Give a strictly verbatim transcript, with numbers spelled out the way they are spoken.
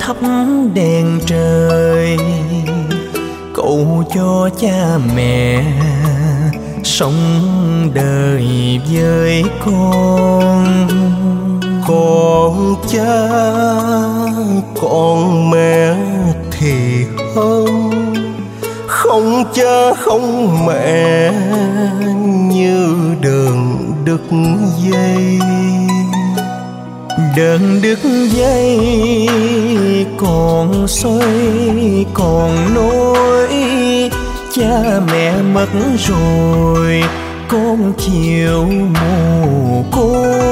thắp đèn trời, cầu cho cha mẹ sống đời với con. Con cha con mẹ thì hơn, không cha không mẹ như đường đứt dây. Đơn đứt dây còn xoay còn nối, cha mẹ mất rồi con chiều mồ côi.